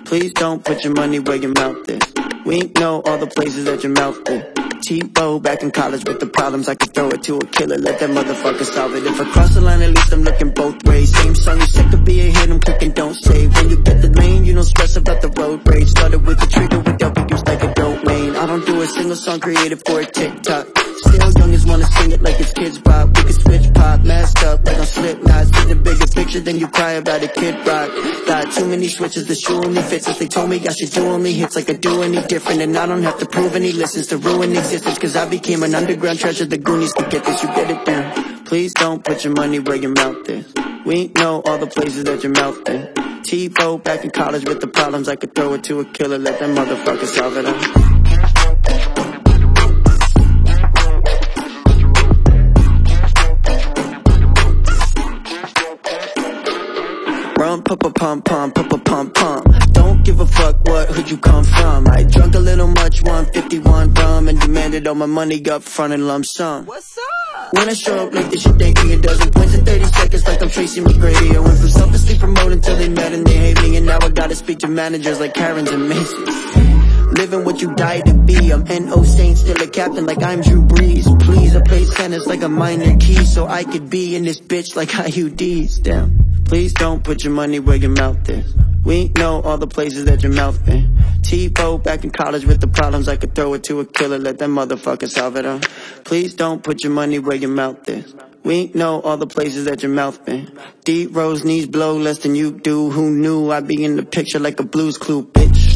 Please don't put your money where your mouth is. We ain't know all the places that your mouth been. T-Bow back in college with the problems, I could throw it to a killer, let that motherfucker solve it. If I cross the line, at least I'm looking both ways. Same song, you said could be a hit, I'm clicking, don't save. When you get the lane, you don't stress about the road rage. Started with the trigger, with W's like a domain. I don't do a single song created for a TikTok. Still youngins wanna sing it like it's kids pop. We can switch pop, masked up like on Slipknot. See the bigger picture, then you cry about a Kid Rock. Got too many switches, the shoe only fits us. They told me I should do only hits like I do any different. And I don't have to prove any listens to ruin existence, cause I became an underground treasure. The Goonies could get this, you get it down. Please don't put your money where your mouth is. We ain't know all the places that your mouth been. T-Bow back in college with the problems, I could throw it to a killer, let that motherfucker solve it all. Rum, pum, pum. Don't give a fuck what hood you come from. I drunk a little much, 151 rum, and demanded all my money up front in lump sum. What's up? When I show up late, they should thank me a dozen points in 30 seconds like I'm Tracy McGrady. I went from selflessly promoting until they met and they hate me, and now I gotta speak to managers like Karens and Macy's. Living what you died to be. I'm N.O. Saint, still a captain like I'm Drew Brees. Please, I play tennis like a minor key, so I could be in this bitch like IUDs. Damn. Please don't put your money where your mouth is. We ain't know all the places that your mouth been. T-Bow back in college with the problems, I could throw it to a killer, let that motherfucker solve it all. Please don't put your money where your mouth is. We ain't know all the places that your mouth been. D-Rose knees blow less than you do. Who knew I'd be in the picture like a Blue's Clue, bitch?